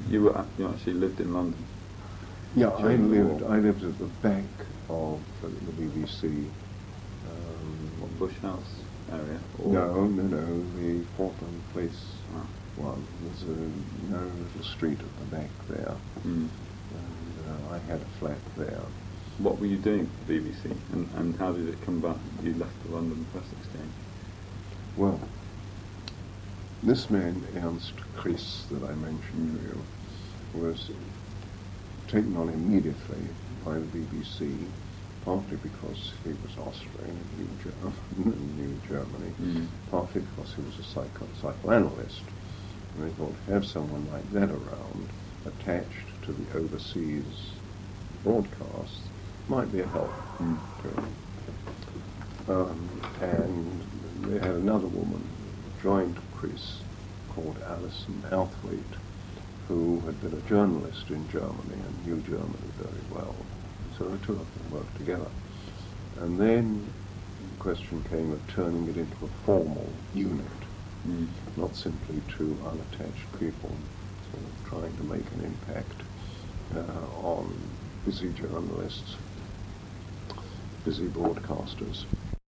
you actually lived in London? Yeah, I During the war. lived at the back of the BBC. What, Bush House area? Or No, the Portland Place Ah. one. There's a narrow little street at the back there, Mm. and I had a flat there. What were you doing for the BBC, and how did it come about you left the London Press Exchange? Well, this man, Ernst Chris, that I mentioned to you, was taken on immediately by the BBC, partly because he was Austrian and knew Germany, partly because he was a psychoanalyst. And they thought, have someone like that around, attached to the overseas broadcasts, might be a help to him. And they had another woman who joined Chris called Alison Althwaite, who had been a journalist in Germany and knew Germany very well. So the two of them worked together. And then the question came of turning it into a formal unit, not simply two unattached people, sort of trying to make an impact on busy journalists, busy broadcasters.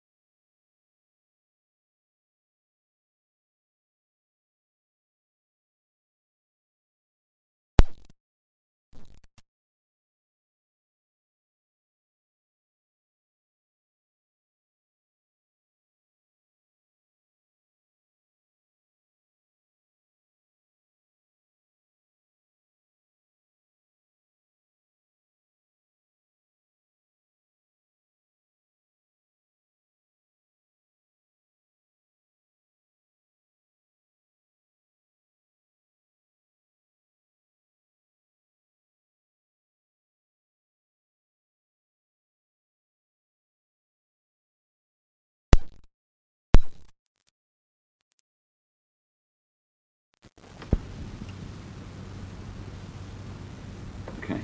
Okay.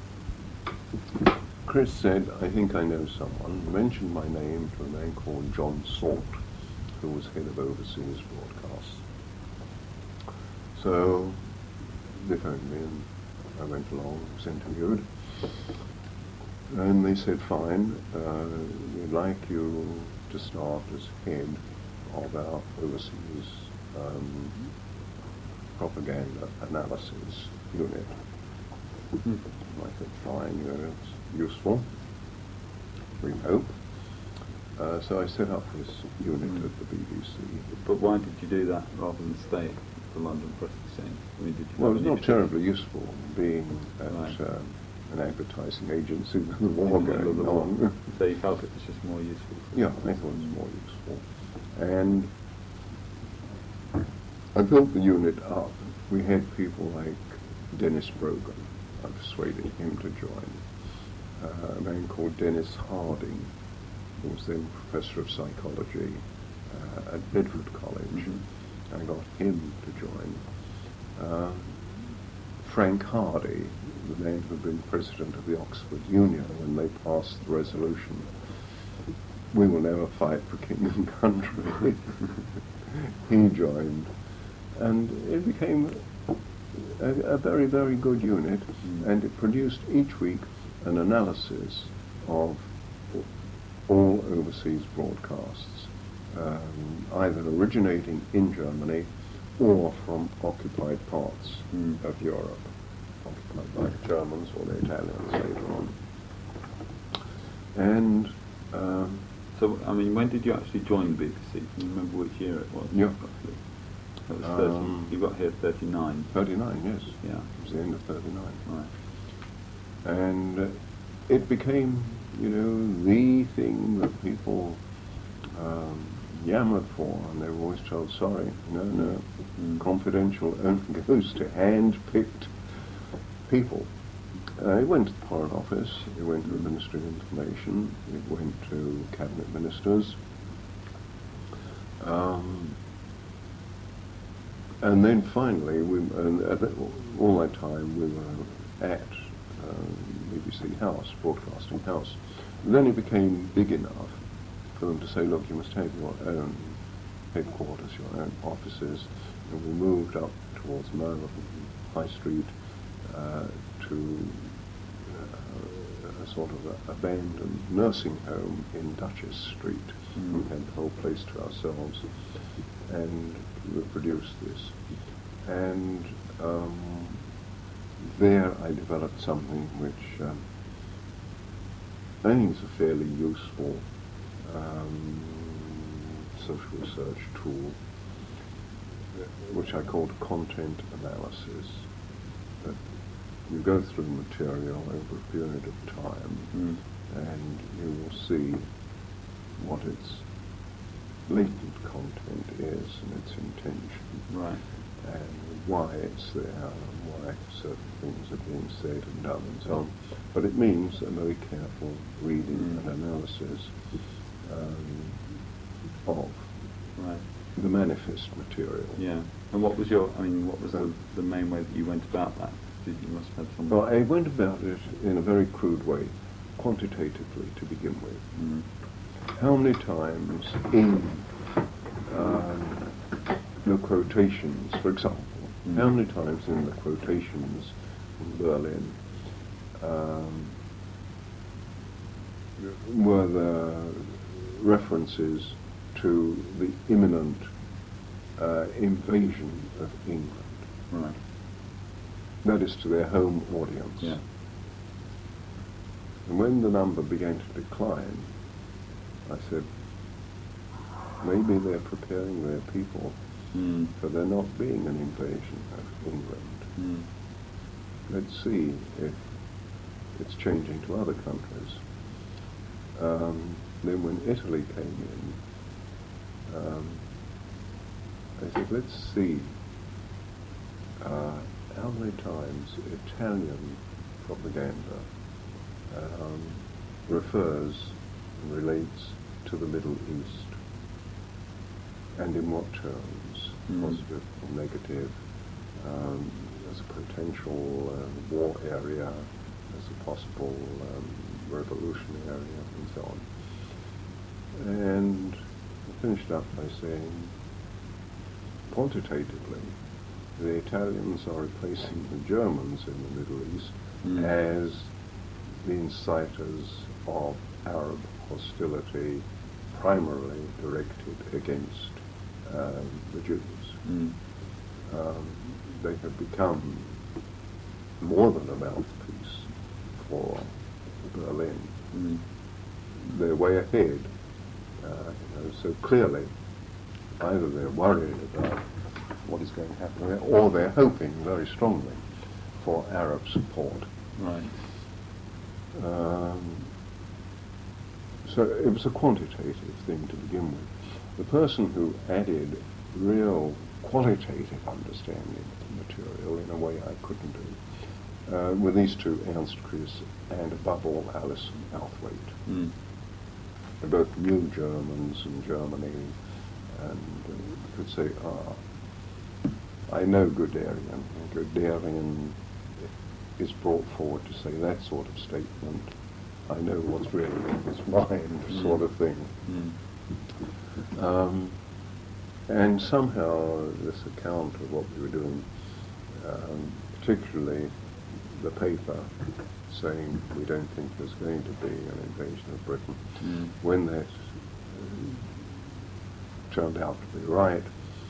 Chris said, I think I know someone, mentioned my name to a man called John Salt, who was head of overseas broadcasts. So they phoned me and I went along, was interviewed. And they said, fine, we'd like you to start as head of our overseas propaganda analysis unit. I said, fine, it's useful, we hope. So I set up this unit at the BBC. But why did you do that rather than stay at the London Press Exchange? I mean, did you Well, have it's any not terribly useful being at Right. an advertising agency with the war in the middle of going the war? on. So you felt it was just more useful? Yeah, I thought it was more useful. And I built the unit up. We had people like Dennis Brogan. I persuaded him to join. A man called Dennis Harding, who was then professor of psychology at Bedford College. I got him to join. Frank Hardy, the man who had been president of the Oxford Union when they passed the resolution, we will never fight for king and country. He joined. And it became a very, very good unit, and it produced each week an analysis of all overseas broadcasts, either originating in Germany or from occupied parts of Europe, occupied by the Germans or the Italians later on. And So, I mean, when did you actually join the BBC? Can you remember which year it was? Yeah. Roughly? That was 30. You got here 39. 39, yes. Yeah. It was the end of 39. Right. And it became, the thing that people yammered for, and they were always told, sorry, no, confidential only goes to hand-picked people. It went to the Foreign Office, it went to the Ministry of Information, it went to Cabinet Ministers. And then finally, all that time we were at BBC House, Broadcasting House. And then it became big enough for them to say, look, you must have your own headquarters, your own offices. And we moved up towards Marylebone High Street to a sort of abandoned nursing home in Duchess Street. We had the whole place to ourselves, and we produced this. And there I developed something which I think is a fairly useful social research tool, which I called content analysis. That you go through material over a period of time, and you will see what its latent content is and its intention, Right. and why it's there, and why certain things are being said and done and so on. But it means a very careful reading and analysis of Right. the manifest material. Yeah. And what was the main way that you went about that? You must have had some... Well, I went about it in a very crude way, quantitatively to begin with. How many times in the quotations, for example, how many times in the quotations in Berlin were there references to the imminent invasion of England? Right. That is, to their home audience. Yeah. And when the number began to decline, I said, maybe they're preparing their people for there not being an invasion of England. Let's see if it's changing to other countries. Then when Italy came in, I said, let's see how many times Italian propaganda refers and relates to the Middle East, and in what terms, positive or negative, as a potential war area, as a possible revolution area, and so on. And I finished up by saying, quantitatively, the Italians are replacing the Germans in the Middle East as the inciters of Arab hostility, primarily directed against the Jews. They have become more than a mouthpiece for Berlin. They're way ahead. So clearly, either they're worried about what is going to happen there, or they're hoping very strongly for Arab support. Right. So it was a quantitative thing to begin with. The person who added real qualitative understanding of the material in a way I couldn't do were these two, Ernst Chris and above all Alison Outhwaite. They're both new Germans in Germany, and could say, I know Guderian. Guderian is brought forward to say that sort of statement. I know what's really in his mind, sort of thing. And somehow this account of what we were doing, particularly the paper saying we don't think there's going to be an invasion of Britain, when that turned out to be right,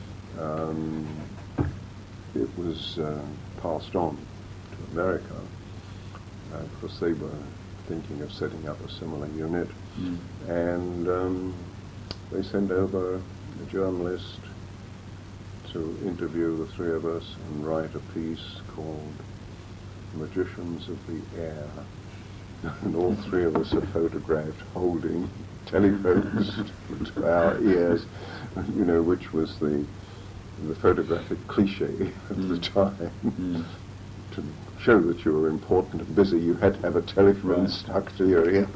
it was passed on to America, because they were thinking of setting up a similar unit, and they sent over a journalist to interview the three of us and write a piece called Magicians of the Air, and all three of us are photographed holding telephones to our ears, which was the photographic cliche of the time. To show that you were important and busy, you had to have a telephone stuck to your ear.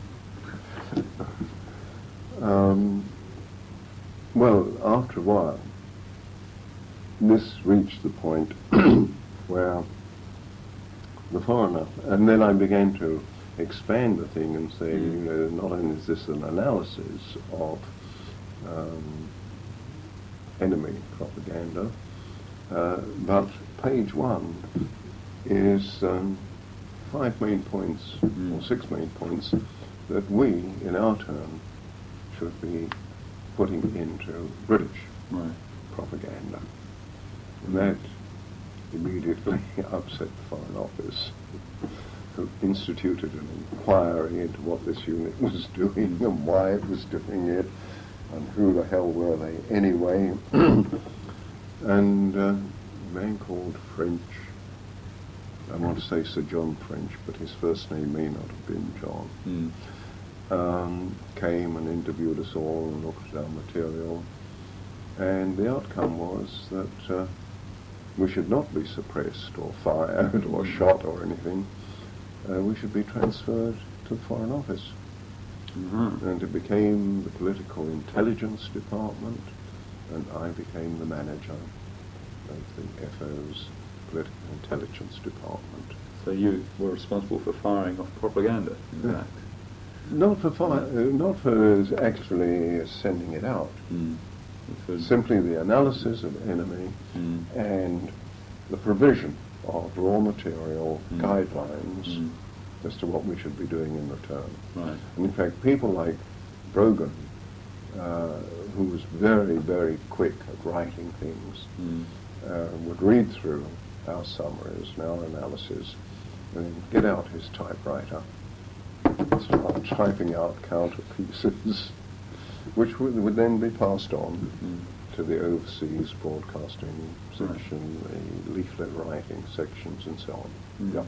Well, after a while, this reached the point where the foreigner, and then I began to expand the thing and say, not only is this an analysis of enemy propaganda, But page 1 is 5 main points, or 6 main points, that we, in our turn, should be putting into British propaganda. And that immediately upset the Foreign Office, who instituted an inquiry into what this unit was doing and why it was doing it, and who the hell were they anyway. And a man called French, I want to say Sir John French, but his first name may not have been John, came and interviewed us all and looked at our material. And the outcome was that we should not be suppressed or fired or shot or anything. We should be transferred to the Foreign Office. And it became the Political Intelligence Department, and I became the manager of the FO's Political Intelligence Department. So you were responsible for firing off propaganda, in fact? Not for actually sending it out. Simply the analysis of enemy and the provision of raw material guidelines as to what we should be doing in return. Right. And in fact, people like Brogan, who was very, very quick at writing things, would read through our summaries and our analysis and get out his typewriter, start typing out counter pieces, which would then be passed on to the overseas broadcasting section, the leaflet writing sections, and so on.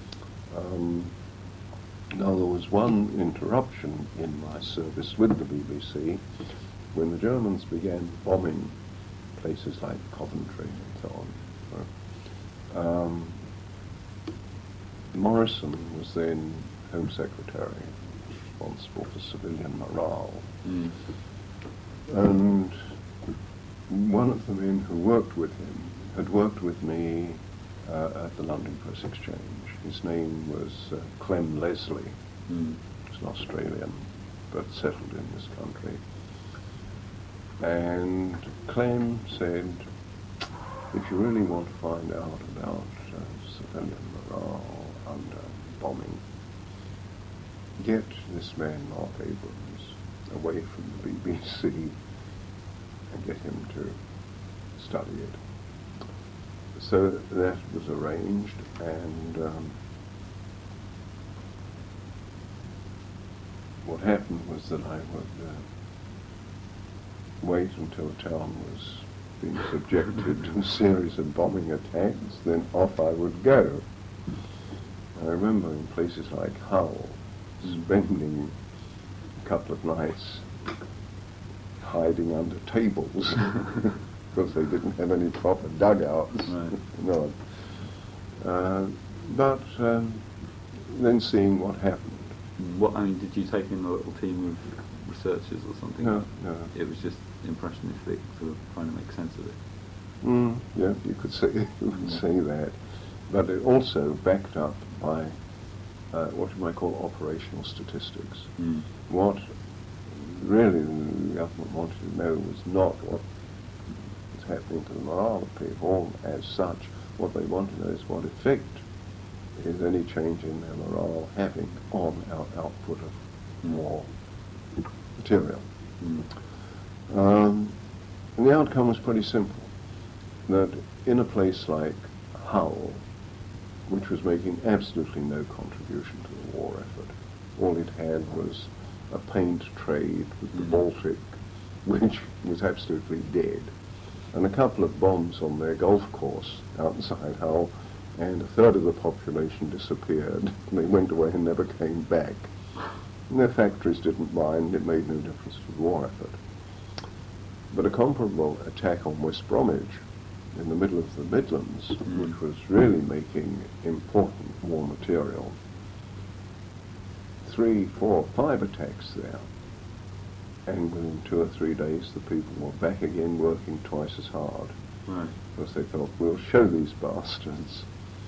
Now, there was one interruption in my service with the BBC when the Germans began bombing places like Coventry and so on. Morrison was then Home Secretary, responsible for civilian morale. And one of the men who worked with him had worked with me at the London Press Exchange. His name was Clem Leslie. He's an Australian, but settled in this country. And Clem said, if you really want to find out about civilian morale under bombing, get this man Mark Abrams away from the BBC and get him to study it. So that was arranged, and what happened was that I would wait until a town was being subjected to a series of bombing attacks, then off I would go. I remember in places like Hull spending a couple of nights hiding under tables because they didn't have any proper dugouts. No. But then seeing what happened. Did you take in a little team of researchers or something? No. It was just impressionistic, sort of trying to make sense of it. Yeah, you could say that. But it also backed up by what you might call operational statistics. What really the government wanted to know was not what was happening to the morale of people as such. What they wanted to know is what effect is any change in their morale having on our output of war material. And the outcome was pretty simple, that in a place like Hull, which was making absolutely no contribution to the war effort, all it had was a paint trade with the Baltic, which was absolutely dead, and a couple of bombs on their golf course outside Hull, and a third of the population disappeared. They went away and never came back. And their factories didn't mind, it made no difference to the war effort. But a comparable attack on West Bromwich in the middle of the Midlands, which was really making important war material, 3, 4, 5 attacks there, and within 2 or 3 days the people were back again working twice as hard, because they thought, we'll show these bastards,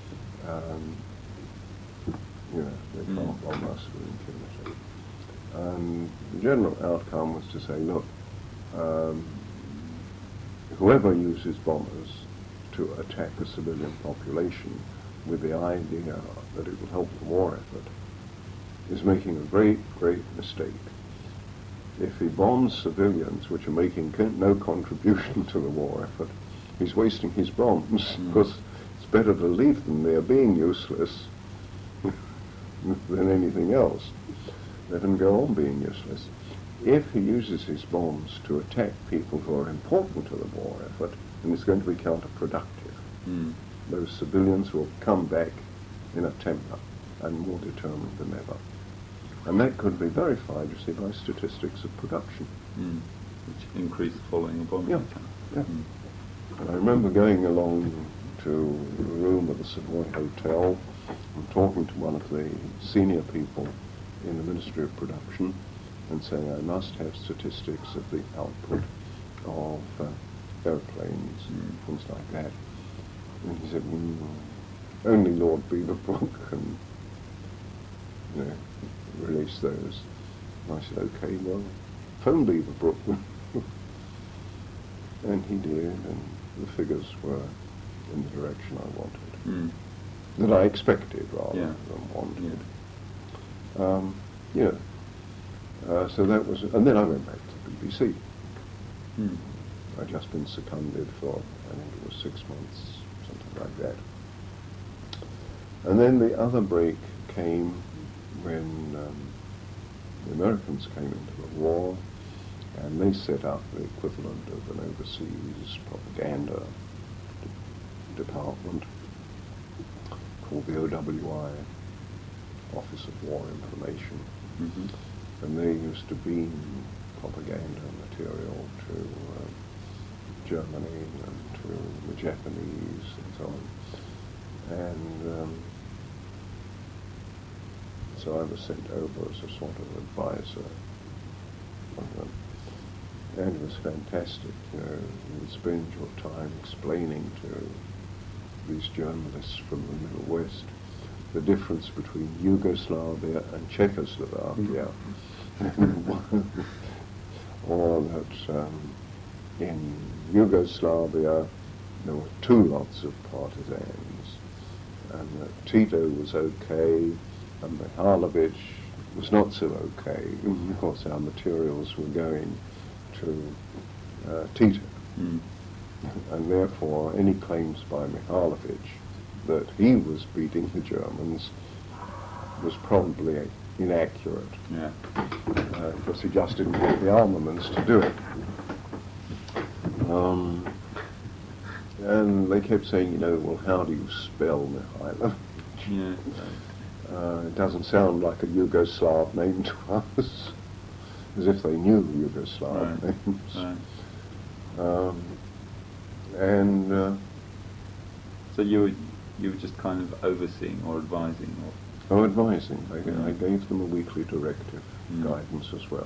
they can't bomb us with impunity. And the general outcome was to say, look, whoever uses bombers to attack a civilian population with the idea that it will help the war effort is making a great, great mistake. If he bombs civilians which are making no contribution to the war effort, he's wasting his bombs, because it's better to leave them there being useless than anything else. Let them go on being useless. If he uses his bombs to attack people who are important to the war effort, then it's going to be counterproductive. Those civilians will come back in a temper and more determined than ever. And that could be verified, you see, by statistics of production. Which increased following a bombing attack. Yeah. And I remember going along to the room of the Savoy Hotel and talking to one of the senior people in the Ministry of Production and saying, I must have statistics of the output of airplanes and things like that. And he said, only Lord Beaverbrook can, release those. And I said, okay, well, phone Beaverbrook. And he did, and the figures were in the direction I wanted. That I expected rather than wanted. So that was, and then I went back to the BBC. I'd just been seconded for, I think it was 6 months, something like that. And then the other break came when the Americans came into the war, and they set up the equivalent of an overseas propaganda department called the OWI, Office of War Information. And they used to beam propaganda material to Germany and to the Japanese and so on. And so I was sent over as a sort of advisor of them. And it was fantastic, you would spend your time explaining to these journalists from the Middle West the difference between Yugoslavia and Czechoslovakia. Or that in Yugoslavia there were 2 lots of partisans, and that Tito was okay and Mihalovic was not so okay. Of course our materials were going to Tito. And therefore any claims by Mihalovic that he was beating the Germans was probably inaccurate. Because he just didn't have the armaments to do it. And they kept saying, well, how do you spell Mihailovic? It doesn't sound like a Yugoslav name to us, as if they knew Yugoslav names. So you were just kind of overseeing or advising, or? Oh, advising. I gave them a weekly directive guidance as well.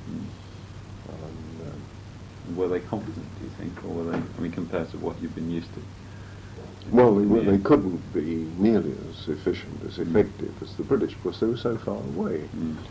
Were they competent, do you think, or were they? Compared to what you've been used to? Well, they couldn't be nearly as efficient, as effective as the British, because they were so far away,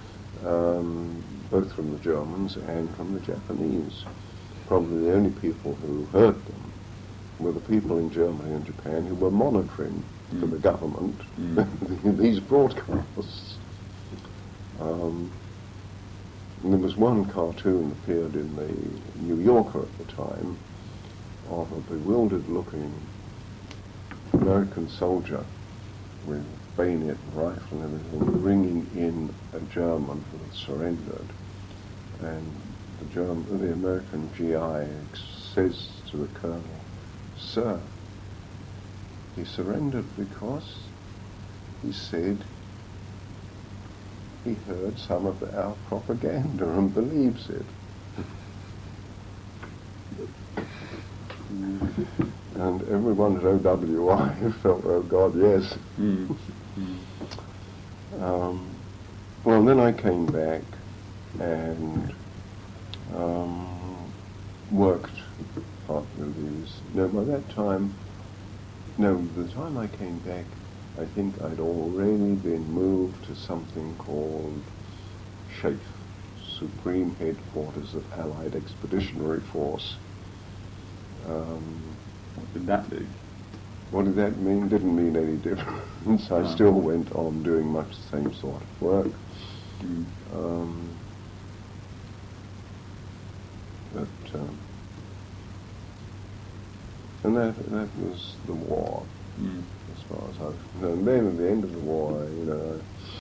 both from the Germans and from the Japanese. Probably the only people who heard them were the people in Germany and Japan who were monitoring for the government these broadcasts. And there was one cartoon appeared in the New Yorker at the time of a bewildered-looking American soldier with bayonet and rifle and everything bringing in a German who had surrendered, and the American GI says to the colonel, "Sir, he surrendered because he said he heard some of our propaganda and believes it." And everyone at OWI felt, oh God, yes. Well, then I came back and worked partly with these. By that time, the time I came back, I think I'd already been moved to something called SHAEF, Supreme Headquarters of Allied Expeditionary Force. What did that do? What did that mean? Didn't mean any difference. I still went on doing much the same sort of work. And that was the war, as far as I was concerned. Then at the end of the war,